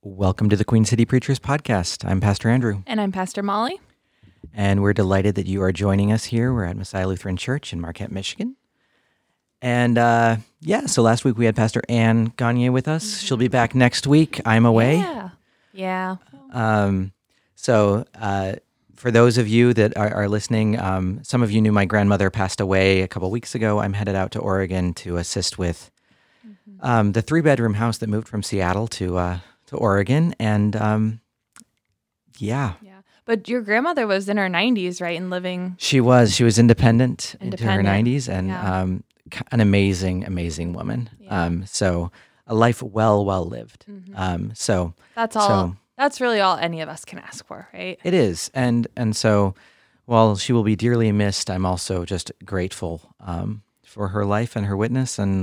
Welcome to the Queen City Preachers Podcast. I'm Pastor Andrew. And I'm Pastor Molly. And we're delighted that you are joining us here. We're at Messiah Lutheran Church in Marquette, Michigan. And so last week we had Pastor Ann Gagne with us. She'll be back next week. I'm away. Yeah. For those of you that are listening, some of you knew my grandmother passed away a couple weeks ago. I'm headed out to Oregon to assist with the 3-bedroom house that moved from Seattle to Oregon. And Yeah. But your grandmother was in her 90s, right? And living. She was independent into her 90s and an amazing, amazing woman. Yeah. So a life well lived. That's all. That's really all any of us can ask for, right? It is. And so while she will be dearly missed, I'm also just grateful for her life and her witness. And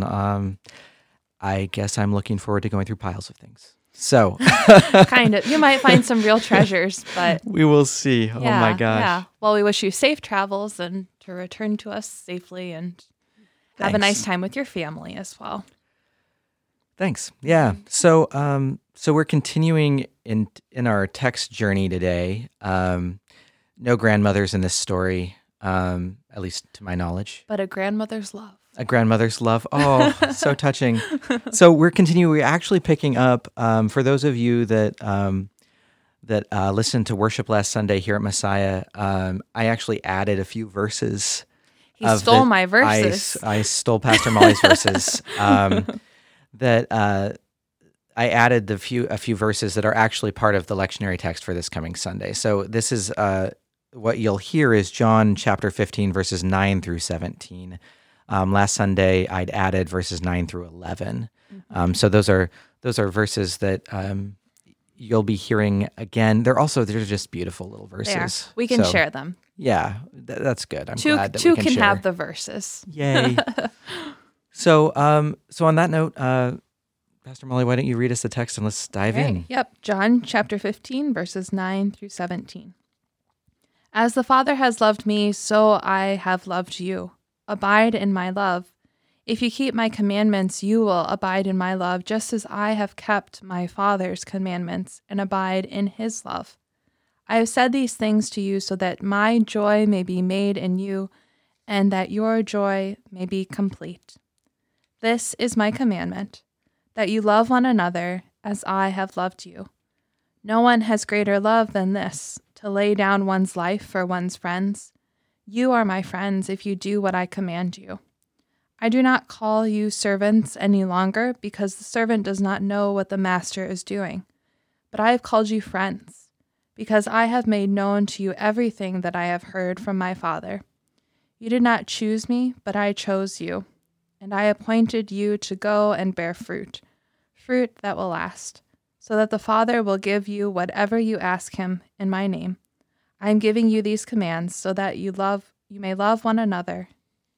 I guess I'm looking forward to going through piles of things. So kind of. You might find some real treasures, but we will see. Oh my gosh. Yeah. Well, we wish you safe travels and to return to us safely and have a nice time with your family as well. Thanks. Yeah. So we're continuing in our text journey today. No grandmothers in this story, at least to my knowledge. But a grandmother's love. A grandmother's love. Oh, so touching. So we're continuing. We're actually picking up, for those of you that listened to worship last Sunday here at Messiah, I actually added a few verses. He stole my verses. I stole Pastor Molly's verses. That I added a few verses that are actually part of the lectionary text for this coming Sunday. So this is what you'll hear is John chapter 15, verses 9 through 17. Last Sunday, I'd added verses 9 through 11. So those are verses that you'll be hearing again. They're just beautiful little verses. We can share them. Yeah, that's good. I'm glad that two we can share. have the verses. Yay! So on that note, Pastor Molly, why don't you read us the text and let's dive in? Yep, John chapter 15, verses 9 through 17. As the Father has loved me, so I have loved you. Abide in my love. If you keep my commandments, you will abide in my love, just as I have kept my Father's commandments and abide in his love. I have said these things to you so that my joy may be made in you, and that your joy may be complete. This is my commandment, that you love one another as I have loved you. No one has greater love than this, to lay down one's life for one's friends. You are my friends if you do what I command you. I do not call you servants any longer, because the servant does not know what the master is doing. But I have called you friends, because I have made known to you everything that I have heard from my Father. You did not choose me, but I chose you, and I appointed you to go and bear fruit that will last, so that the Father will give you whatever you ask him in my name. I am giving you these commands so that you may love one another.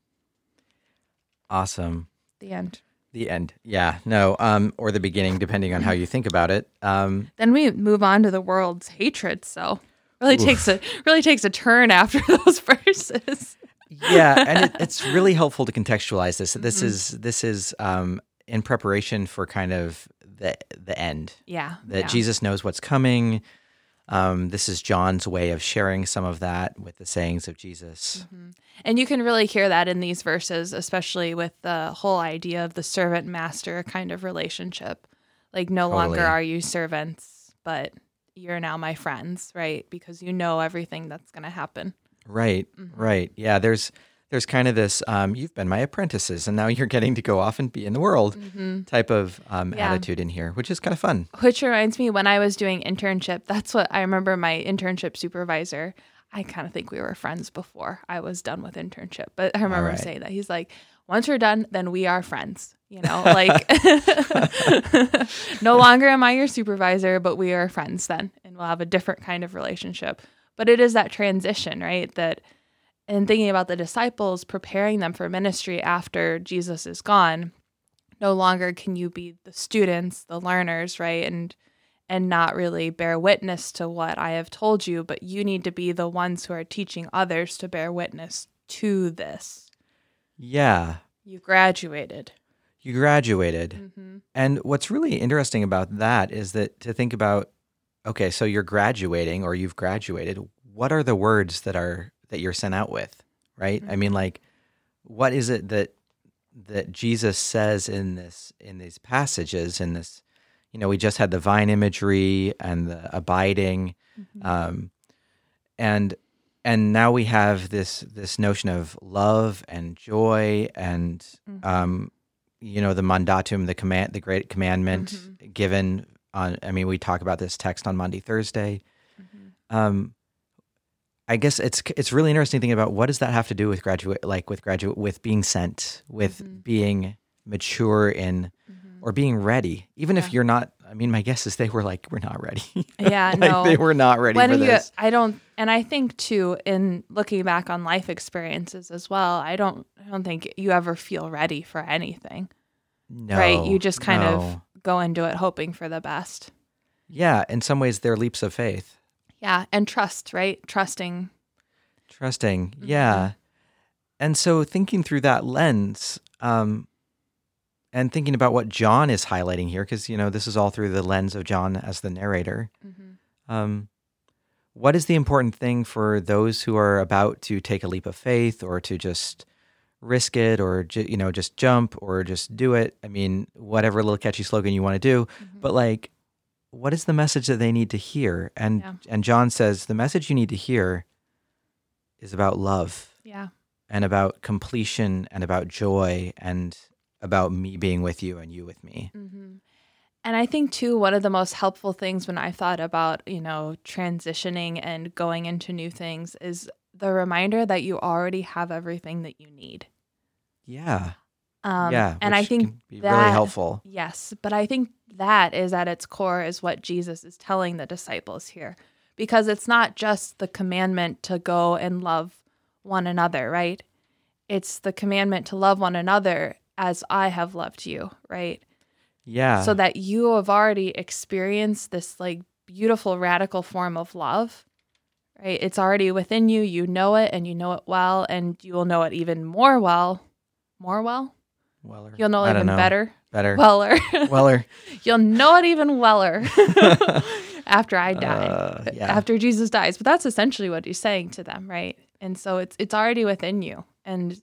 Awesome. The end. The end. Yeah. No. Or the beginning, depending on how you think about it. Then we move on to the world's hatred. So really takes a turn after those verses. Yeah, and it's really helpful to contextualize this. This is in preparation for kind of the end. Yeah. Jesus knows what's coming. This is John's way of sharing some of that with the sayings of Jesus. Mm-hmm. And you can really hear that in these verses, especially with the whole idea of the servant-master kind of relationship. Like, no longer are you servants, but you're now my friends, right? Because you know everything that's going to happen. Right, right. Yeah, there's kind of this, you've been my apprentices, and now you're getting to go off and be in the world type of attitude in here, which is kind of fun. Which reminds me, when I was doing internship, that's what I remember my internship supervisor, I kind of think we were friends before I was done with internship, but I remember saying that. He's like, once we're done, then we are friends, like no longer am I your supervisor, but we are friends then, and we'll have a different kind of relationship. But it is that transition, right? And thinking about the disciples, preparing them for ministry after Jesus is gone, no longer can you be the students, the learners, right? And not really bear witness to what I have told you, but you need to be the ones who are teaching others to bear witness to this. Yeah. You graduated. You graduated. Mm-hmm. And what's really interesting about that is that to think about, okay, so you're graduating or you've graduated. What are the words that you're sent out with, right? I mean, Mm-hmm. like, what is it that Jesus says in these passages, in this, we just had the vine imagery and the abiding, Mm-hmm. um, and now we have this notion of love and joy and Mm-hmm. the mandatum, the great commandment Mm-hmm. given on. I mean, we talk about this text on Monday, Thursday. Mm-hmm. Um, I guess it's really interesting thinking about what does that have to do with with being sent, with Mm-hmm. being mature in, Mm-hmm. or being ready, even if Yeah. you're not. I mean, my guess is they were like, we're not ready. Yeah, Like they no. were not ready for this. And I think too, in looking back on life experiences as well, I don't think you ever feel ready for anything, right? You No, just kind of no. go into it hoping for the best. Yeah, in some ways, they're leaps of faith. Yeah, and trust, right? Trusting. Trusting, Mm-hmm. yeah. And so thinking through that lens, and thinking about what John is highlighting here, because, this is all through the lens of John as the narrator. Mm-hmm. What is the important thing for those who are about to take a leap of faith or to just risk it or, just jump or just do it? I mean, whatever little catchy slogan you want to do, Mm-hmm. but like, what is the message that they need to hear? And Yeah. and John says the message you need to hear is about love Yeah. and about completion and about joy and about me being with you and you with me. Mm-hmm. And I think too, one of the most helpful things when I thought about, transitioning and going into new things is the reminder that you already have everything that you need. Yeah. And which I think can be that really helpful. Yes, but I think that is at its core is what Jesus is telling the disciples here, because it's not just the commandment to go and love one another, right? It's the commandment to love one another as I have loved you, right? Yeah. So that you have already experienced this like beautiful radical form of love, right? It's already within you. You know it and you know it well, and you will know it even more well. Weller. You'll know I it don't even know. better. Better. Weller. Weller. You'll know it even weller after I die, Yeah. after Jesus dies. But that's essentially what he's saying to them, right? And so it's already within you. And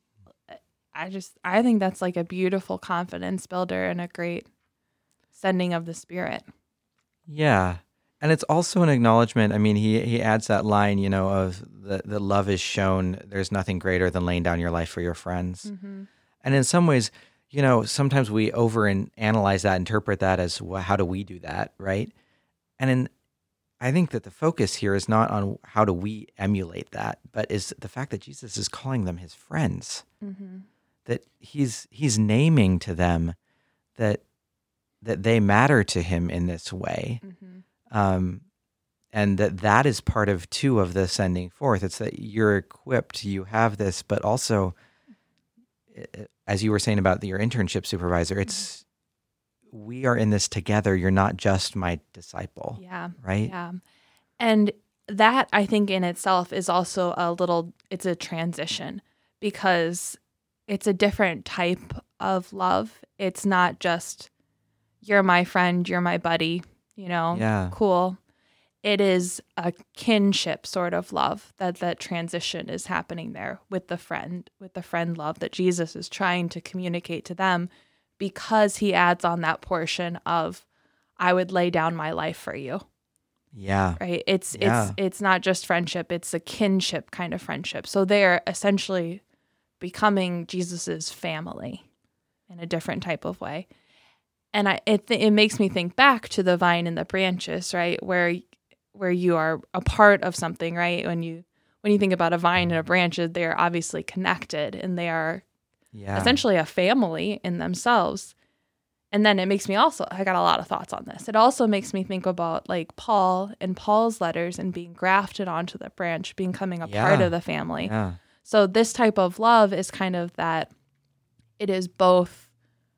I think that's like a beautiful confidence builder and a great sending of the Spirit. Yeah. And it's also an acknowledgement. I mean, he adds that line, of the love is shown. There's nothing greater than laying down your life for your friends. Mm-hmm. And in some ways, sometimes we over and analyze that, interpret that as, well, how do we do that, right? And I think that the focus here is not on how do we emulate that, but is the fact that Jesus is calling them his friends, Mm-hmm. that he's naming to them that they matter to him in this way. Mm-hmm. And that is part of two of the sending forth. It's that you're equipped, you have this, but also, as you were saying about your internship supervisor, it's we are in this together. You're not just my disciple. Yeah. Right? Yeah. And that I think in itself is also it's a transition because it's a different type of love. It's not just you're my friend, you're my buddy, Yeah. cool. It is a kinship sort of love that transition is happening there with the friend love that Jesus is trying to communicate to them, because he adds on that portion of I would lay down my life for you. Yeah. Right? It's not just friendship, it's a kinship kind of friendship. So they're essentially becoming Jesus's family in a different type of way. And it makes me think back to the vine and the branches, right? Where you are a part of something, right? When you think about a vine and a branch, they are obviously connected and they are essentially a family in themselves. And then it makes me I got a lot of thoughts on this. It also makes me think about like Paul and Paul's letters and being grafted onto the branch, becoming a part of the family. Yeah. So this type of love is kind of that it is both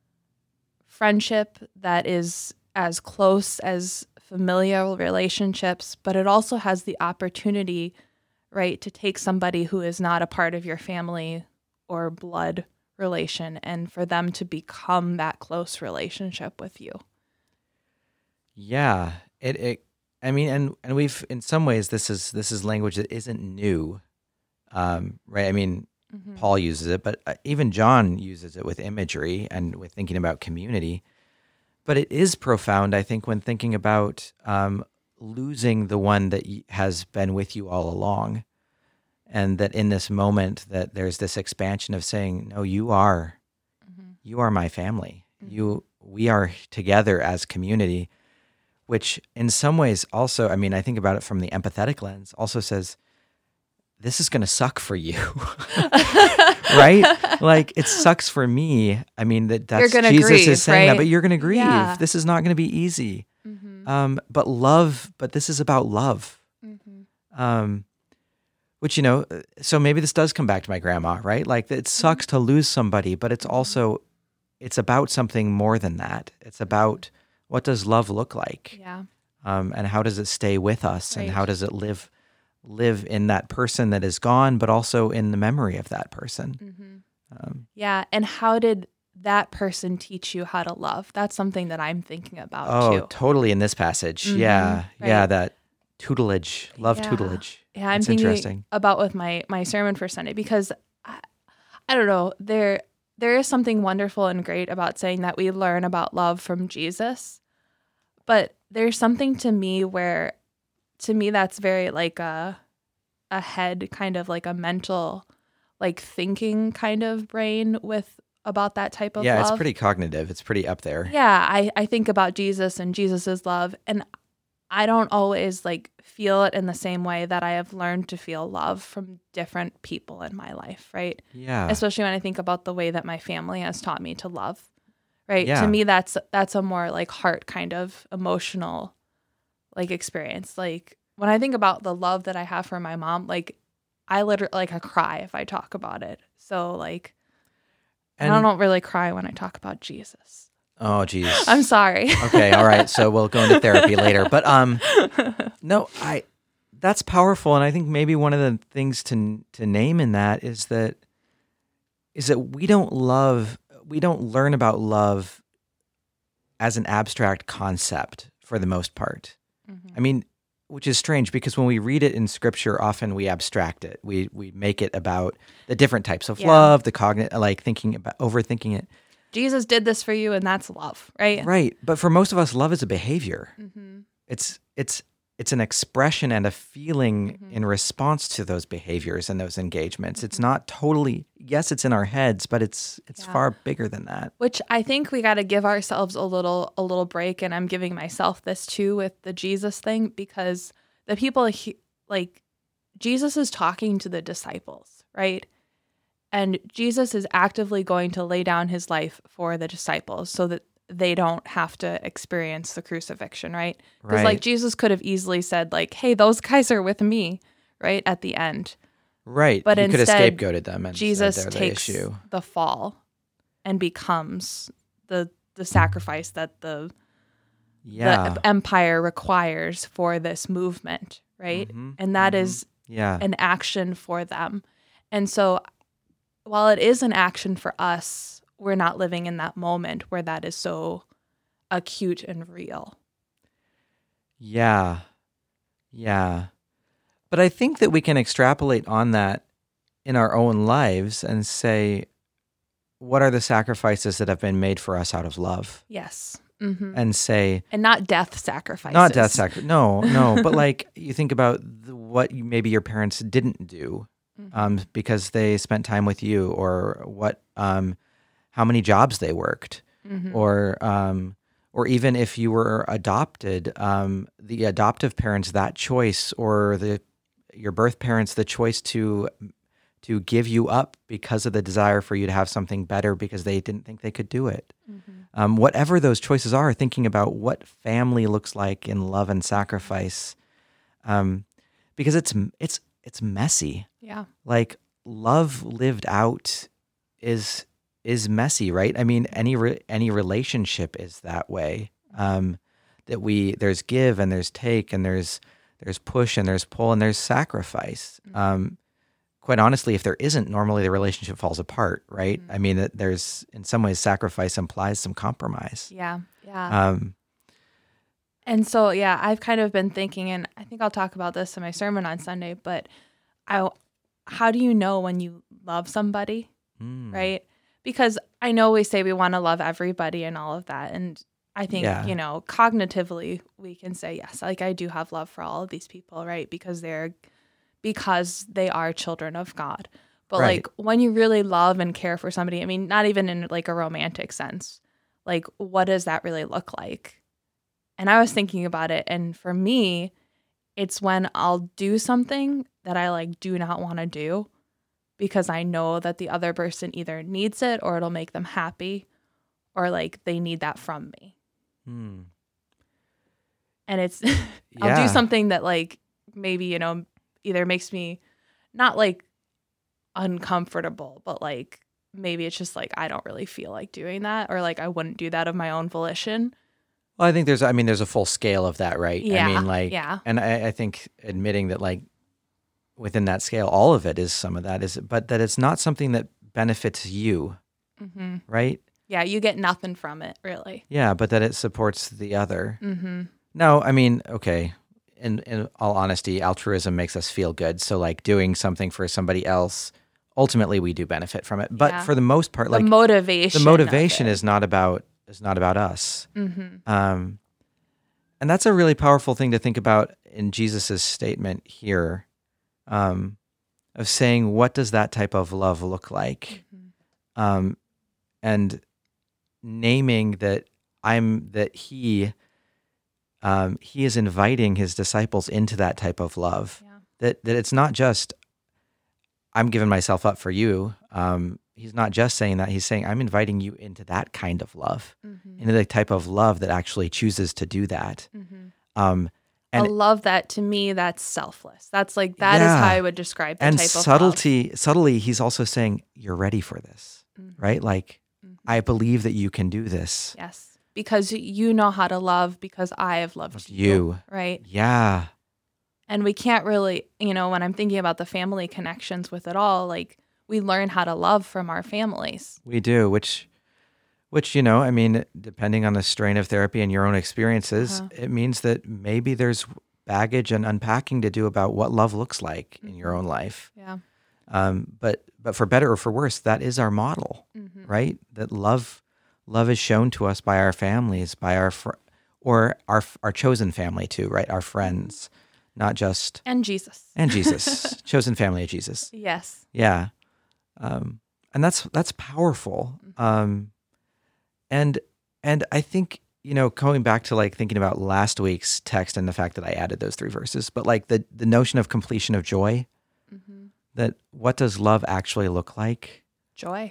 friendship that is as close as familial relationships, but it also has the opportunity, right, to take somebody who is not a part of your family or blood relation and for them to become that close relationship with you. Yeah, I mean, and we've in some ways this is language that isn't new, right? I mean, Paul uses it, but even John uses it with imagery and with thinking about community. But it is profound, I think, when thinking about losing the one that has been with you all along, and that in this moment that there's this expansion of saying, no, you are my family. We are together as community, which in some ways also, I mean, I think about it from the empathetic lens, also says, this is going to suck for you, right? Like it sucks for me. I mean, that's Jesus grieve, is saying right? that, but you're going to grieve. Yeah. This is not going to be easy. But this is about love. Which, so maybe this does come back to my grandma, right? Like it sucks to lose somebody, but it's also, it's about something more than that. It's about what does love look like? Yeah. And how does it stay with us? Right. And how does it live in that person that is gone, but also in the memory of that person? Yeah. And how did that person teach you how to love? That's something that I'm thinking about too. Oh, totally in this passage. Yeah. Right. Yeah. That tutelage, love tutelage. Yeah. I'm It's thinking interesting. about with my sermon for Sunday, because I don't know, there is something wonderful and great about saying that we learn about love from Jesus. But there's something to me that's very like a head kind of like a mental, like thinking kind of brain with about that type of love. It's pretty cognitive. It's pretty up there. Yeah, I think about Jesus and Jesus's love, and I don't always like feel it in the same way that I have learned to feel love from different people in my life, right? Yeah. Especially when I think about the way that my family has taught me to love, right? Yeah. To me, that's a more like heart kind of emotional like experience. Like when I think about the love that I have for my mom, like I literally like I cry if I talk about it. So like, and I don't really cry when I talk about Jesus. Oh, geez. I'm sorry. Okay, all right. So we'll go into therapy later. But no, that's powerful, and I think maybe one of the things to name in that is that we don't learn about love as an abstract concept for the most part. I mean, which is strange because when we read it in Scripture, often we abstract it. We make it about the different types of love, the cognitive, like overthinking it. Jesus did this for you, and that's love, right? Right. But for most of us, love is a behavior. It's an expression and a feeling in response to those behaviors and those engagements. It's not totally, yes, it's in our heads, but it's far bigger than that. Which I think we got to give ourselves a little break, and I'm giving myself this too with the Jesus thing, because the people like Jesus is talking to the disciples, right? And Jesus is actively going to lay down his life for the disciples so that they don't have to experience the crucifixion, right? Because like Jesus could have easily said like, hey, those guys are with me, right, at the end. Right. But he could have instead, scapegoated them and Jesus said they're takes the issue. the fall and becomes the sacrifice that the empire requires for this movement, right? And that is an action for them. And so while it is an action for us, we're not living in that moment where that is so acute and real. Yeah. Yeah. But I think that we can extrapolate on that in our own lives and say, what are the sacrifices that have been made for us out of love? Yes. And say... And not death sacrifices. Not death sacrifices. No. But like you think about what maybe your parents didn't do because they spent time with you, or what... how many jobs they worked, or even if you were adopted, the adoptive parents, that choice, or your birth parents, the choice to give you up because of the desire for you to have something better because they didn't think they could do it. Whatever those choices are, thinking about what family looks like in love and sacrifice, because it's messy. Yeah. Like love lived out is messy, right? I mean, any relationship is that way. There's give and there's take and there's push and there's pull and there's sacrifice. quite honestly, if there isn't, normally the relationship falls apart, right? I mean, that there's, in some ways, sacrifice implies some compromise. Yeah. Yeah. Um, And so, yeah, I've kind of been thinking, and I think I'll talk about this in my sermon on Sunday, but how do you know when you love somebody, right? Because I know we say we want to love everybody and all of that. And I think, Yeah. cognitively we can say, yes, like I do have love for all of these people, right? Because they are children of God. But Right. like when you really love and care for somebody, I mean, not even in like a romantic sense, like what does that really look like? And I was thinking about it, and for me, it's when I'll do something that I like do not want to do because I know that the other person either needs it or it'll make them happy or like they need that from me. And it's I'll do Yeah. something that like maybe, either makes me not like uncomfortable, but like maybe it's just like I don't really feel like doing that, or like I wouldn't do that of my own volition. Well, I think there's a full scale of that, right? Yeah, I mean, like, yeah. and I think admitting that, like, within that scale, all of it is some of that, but that it's not something that benefits you, right? Yeah, you get nothing from it, really. Yeah, but that it supports the other. Mm-hmm. No, I mean, okay. In all honesty, altruism makes us feel good. So, like, doing something for somebody else, ultimately, we do benefit from it. But Yeah. for the most part, like, The motivation is not about us. Mm-hmm. And that's a really powerful thing to think about in Jesus's statement here, of saying, what does that type of love look like? And naming that he is inviting his disciples into that type of love. Yeah. That it's not just, I'm giving myself up for you. He's not just saying that. He's saying, I'm inviting you into that kind of love, into the type of love that actually chooses to do that. And a love that, to me, that's selfless. That's like, that is Yeah. how I would describe the And type of love. subtly, he's also saying, you're ready for this, right? Like, I believe that you can do this. Yes. Because you know how to love because I have loved you. Right. Yeah. And we can't really, when I'm thinking about the family connections with it all, like we learn how to love from our families. We do, which, I mean, depending on the strain of therapy and your own experiences, it means that maybe there's baggage and unpacking to do about what love looks like in your own life. Yeah. But for better or for worse, that is our model, right? That love is shown to us by our families, by our chosen family too, right? Our friends, not just And Jesus. chosen family of Jesus. Yes. Yeah. And that's powerful. And I think, going back to like thinking about last week's text and the fact that I added those 3 verses, but like the notion of completion of joy, that what does love actually look like? Joy.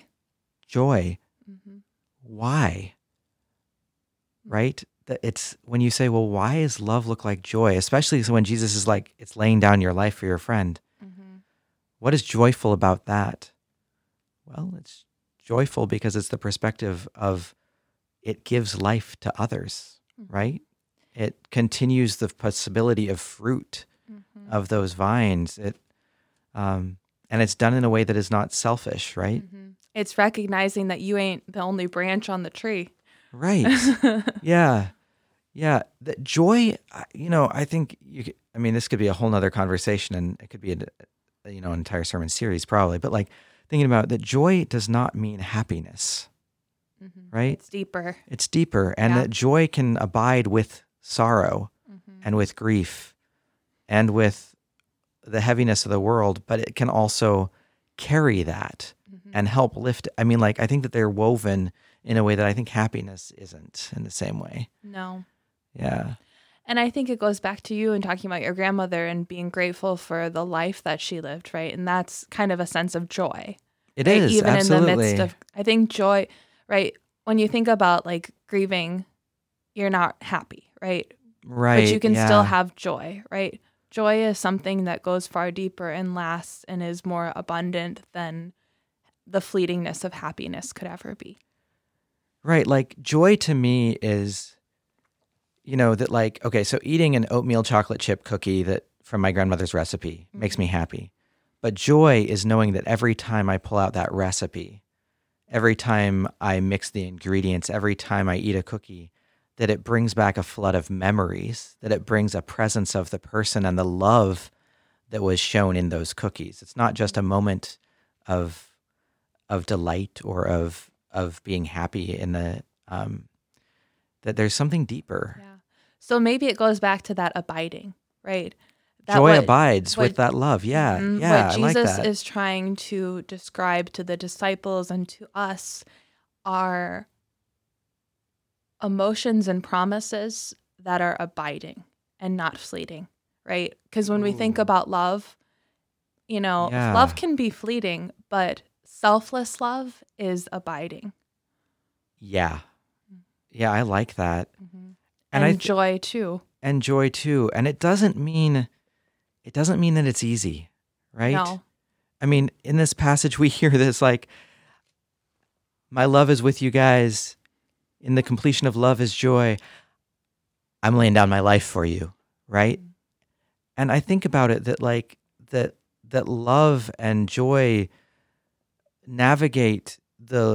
Why? Right? That it's when you say, well, why does love look like joy? Especially when Jesus is like, it's laying down your life for your friend. What is joyful about that? Well, it's joyful because it's the perspective of it gives life to others, right? It continues the possibility of fruit of those vines. And it's done in a way that is not selfish, right? It's recognizing that you ain't the only branch on the tree. Right. Yeah. That joy, I think this could be a whole nother conversation, and it could be an entire sermon series probably, but like thinking about that joy does not mean happiness, right? It's deeper. It's deeper. And that joy can abide with sorrow and with grief and with the heaviness of the world, but it can also carry that and help lift. I mean, like, I think that they're woven in a way that I think happiness isn't in the same way. No. Yeah. And I think it goes back to you and talking about your grandmother and being grateful for the life that she lived, right? And that's kind of a sense of joy. It right? is, Even absolutely. in the midst of, I think joy, right? When you think about like grieving, you're not happy, right? Right. But you can still have joy, right? Joy is something that goes far deeper and lasts and is more abundant than the fleetingness of happiness could ever be. Right. Like, joy to me is, that like, okay, so eating an oatmeal chocolate chip cookie that from my grandmother's recipe makes me happy. But joy is knowing that every time I pull out that recipe, every time I mix the ingredients, every time I eat a cookie, that it brings back a flood of memories, that it brings a presence of the person and the love that was shown in those cookies. It's not just a moment of delight or of being happy in the that there's something deeper. Yeah. So maybe it goes back to that abiding, right? Joy abides with that love. Yeah. Yeah. What I like Jesus that. is trying to describe to the disciples and to us are emotions and promises that are abiding and not fleeting, right? Because when we think Ooh. about love, Yeah. love can be fleeting, but selfless love is abiding. Yeah. Yeah, I like that. Mm-hmm. And And joy too. And joy too. And it doesn't mean that it's easy, right? No. I mean, in this passage we hear this like, my love is with you guys. In the completion of love is joy. I'm laying down my life for you, right? Mm-hmm. And I think about it that like that love and joy navigate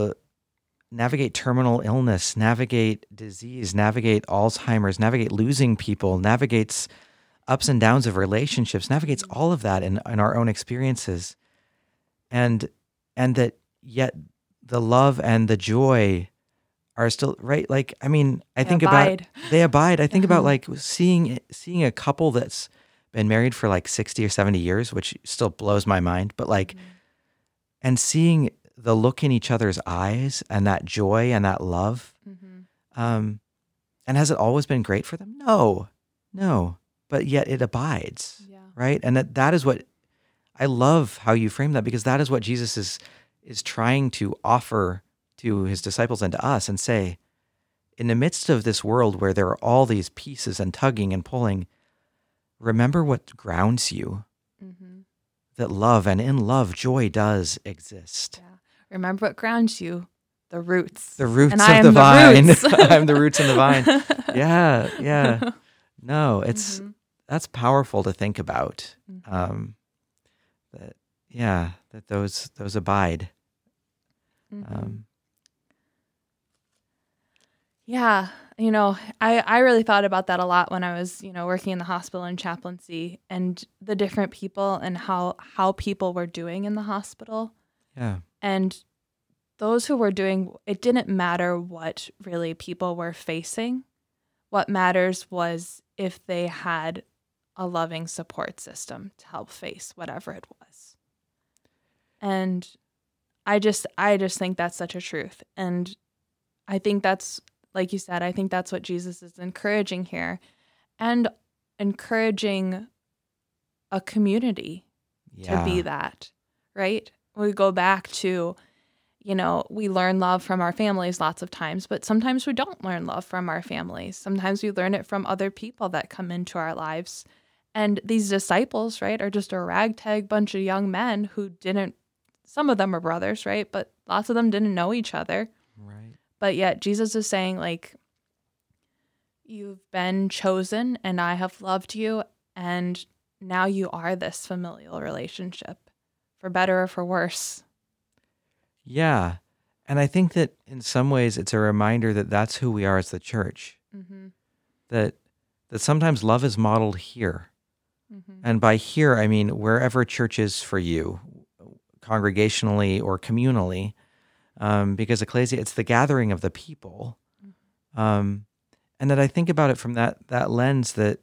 terminal illness, navigate disease, navigate Alzheimer's, navigate losing people, navigates ups and downs of relationships, navigates all of that in our own experiences. And that yet the love and the joy are still, right? Like, I mean, I think abide. about, they abide. I think about like seeing a couple that's been married for like 60 or 70 years, which still blows my mind, but like, and seeing the look in each other's eyes and that joy and that love. And has it always been great for them? No, but yet it abides, right? And that is what, I love how you frame that, because that is what Jesus is trying to offer to his disciples and to us, and say, in the midst of this world where there are all these pieces and tugging and pulling, remember what grounds you, that love, and in love, joy does exist. Yeah. Remember what grounds you, the roots. The roots and of I am the vine. Roots. I'm the roots in the vine. Yeah. No, that's powerful to think about. That those abide. Yeah, I really thought about that a lot when I was, working in the hospital in chaplaincy, and the different people and how people were doing in the hospital. Yeah. And those who were doing, it didn't matter what really people were facing. What matters was if they had a loving support system to help face whatever it was. And I just think that's such a truth. And I think that's, like you said, I think that's what Jesus is encouraging here, and encouraging a community to be that, right? We go back to, we learn love from our families lots of times, but sometimes we don't learn love from our families. Sometimes we learn it from other people that come into our lives. And these disciples, right, are just a ragtag bunch of young men who didn't, some of them are brothers, right? But lots of them didn't know each other. Right. But yet Jesus is saying, like, you've been chosen and I have loved you, and now you are this familial relationship, for better or for worse. Yeah. And I think that in some ways it's a reminder that that's who we are as the church. That sometimes love is modeled here. And by here, I mean wherever church is for you, congregationally or communally, because ecclesia, it's the gathering of the people. And that I think about it from that lens that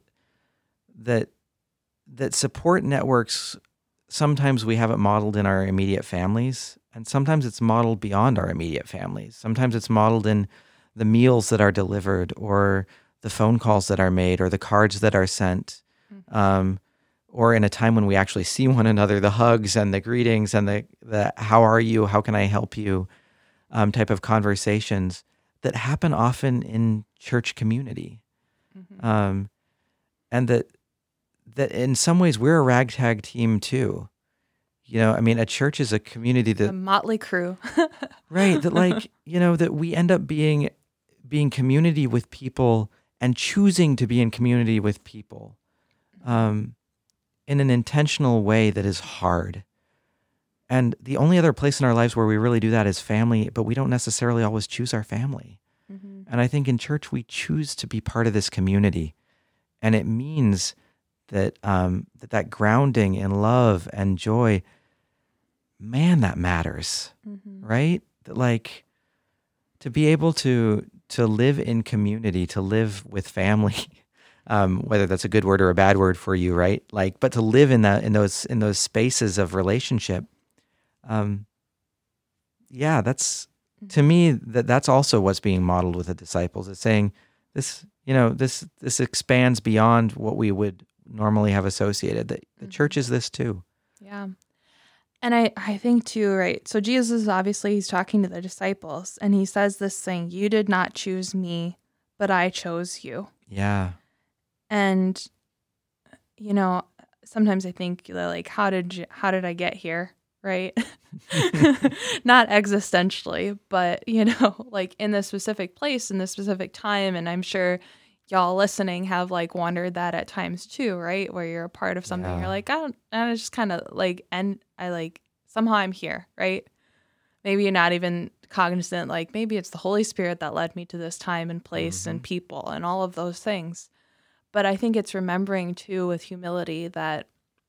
support networks, sometimes we have it modeled in our immediate families, and sometimes it's modeled beyond our immediate families. Sometimes it's modeled in the meals that are delivered, or the phone calls that are made, or the cards that are sent, or in a time when we actually see one another, the hugs and the greetings and the how are you, how can I help you, type of conversations that happen often in church community. And that in some ways we're a ragtag team too. I mean, a church is a community that... A motley crew. Right, that like, that we end up being community with people and choosing to be in community with people in an intentional way that is hard. And the only other place in our lives where we really do that is family, but we don't necessarily always choose our family. Mm-hmm. And I think in church, we choose to be part of this community. And it means that that grounding in love and joy, man, that matters, Mm-hmm. right? That like to be able to live in community, to live with family, whether that's a good word or a bad word for you, right? Like, but to live in those spaces of relationship, yeah, that's to me that's also what's being modeled with the disciples. It's saying this, this expands beyond what we would normally have associated. That the church is this too. Yeah. And I think too, right? So Jesus, obviously, he's talking to the disciples and he says this thing, you did not choose me, but I chose you. Yeah. And, sometimes I think like, how did I get here? Right. Not existentially, but, like in this specific place, in this specific time. And I'm sure y'all listening have like wondered that at times too, right? Where you're a part of something, Yeah. you're like, I just kind of like, and I like, somehow I'm here, right? Maybe you're not even cognizant, like maybe it's the Holy Spirit that led me to this time and place and people and all of those things. But I think it's remembering too with humility that,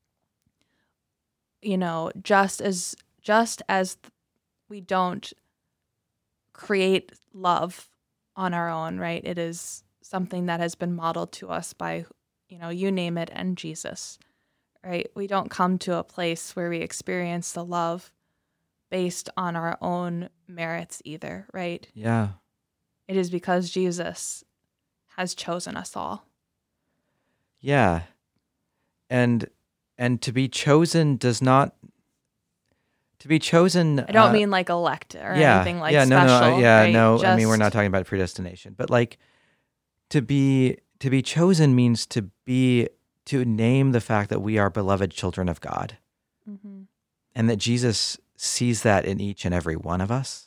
just as we don't create love on our own, right? It is something that has been modeled to us by, you name it, and Jesus, right? We don't come to a place where we experience the love based on our own merits either, right? Yeah. It is because Jesus has chosen us all. Yeah. And to be chosen does not to be chosen. I don't mean like elect or anything like no, special. Right? no. I mean, we're not talking about predestination, but like to be chosen means to name the fact that we are beloved children of God, and that Jesus sees that in each and every one of us.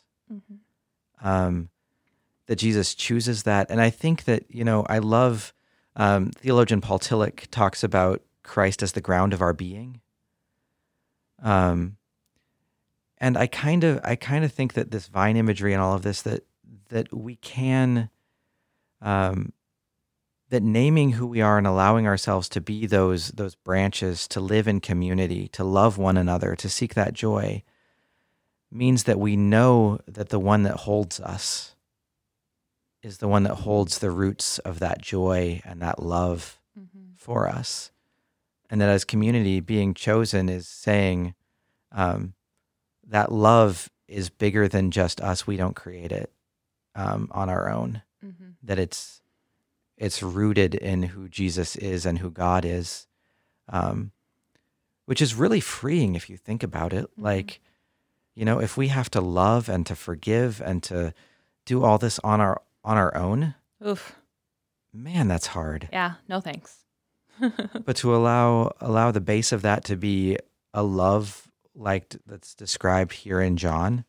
That Jesus chooses that, and I think that I love theologian Paul Tillich talks about Christ as the ground of our being. And I kind of think that this vine imagery and all of this, that we can, that naming who we are and allowing ourselves to be those branches, to live in community, to love one another, to seek that joy, means that we know that the one that holds us is the one that holds the roots of that joy and that love for us. And that as community, being chosen is saying, that love is bigger than just us. We don't create it on our own. That it's rooted in who Jesus is and who God is, which is really freeing if you think about it. Like, if we have to love and to forgive and to do all this on our own, oof, man, that's hard. Yeah, no thanks. But to allow the base of that to be a love like that's described here in John,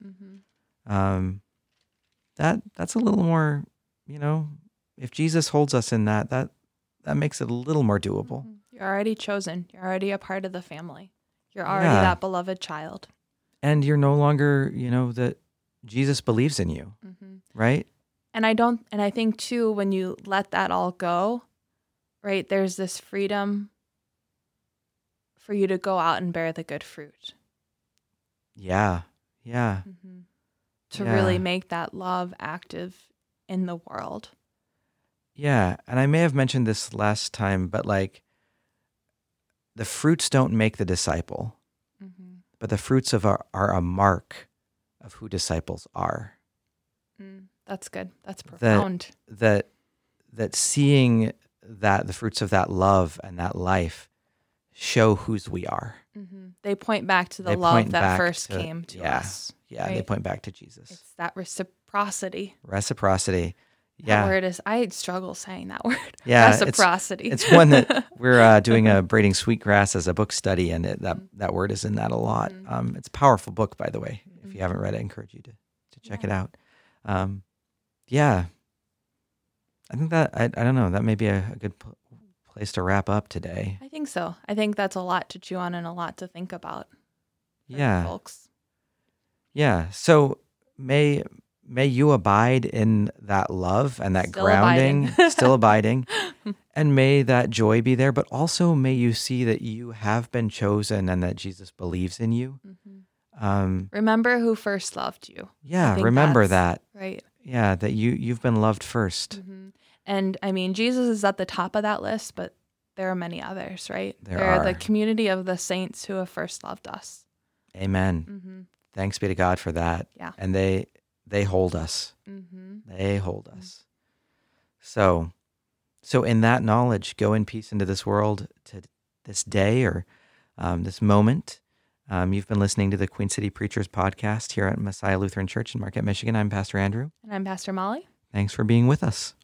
that's a little more, if Jesus holds us in that makes it a little more doable. You're already chosen. You're already a part of the family. You're already that beloved child. And you're no longer, that Jesus believes in you, right? And I think too, when you let that all go, right, there's this freedom for you to go out and bear the good fruit. Yeah. Yeah. To really make that love active in the world. Yeah. And I may have mentioned this last time, but like the fruits don't make the disciple, but the fruits are a mark of who disciples are. That's good. That's profound. That seeing that the fruits of that love and that life show whose we are. They point back to the love that first came to us. Yeah, right? They point back to Jesus. It's that reciprocity. Reciprocity. Yeah. That word is, I struggle saying that word. Yeah. Reciprocity. It's one that we're doing a Braiding Sweetgrass as a book study, and that word is in that a lot. It's a powerful book, by the way. If you haven't read it, I encourage you to check it out. Yeah. I think that, I don't know, that may be a good place to wrap up today. I think so. I think that's a lot to chew on and a lot to think about. Yeah. folks. Yeah. So may you abide in that love and that Still grounding, abiding. still abiding, and may that joy be there, but also may you see that you have been chosen and that Jesus believes in you. Remember who first loved you. Yeah, remember that's that. right. Yeah, that you've been loved first. And I mean, Jesus is at the top of that list, but there are many others, right? There They're are. the community of the saints who have first loved us. Amen. Thanks be to God for that. Yeah. And they hold us. They hold us. So in that knowledge, go in peace into this world, to this day or this moment. You've been listening to the Queen City Preachers podcast here at Messiah Lutheran Church in Marquette, Michigan. I'm Pastor Andrew. And I'm Pastor Molly. Thanks for being with us.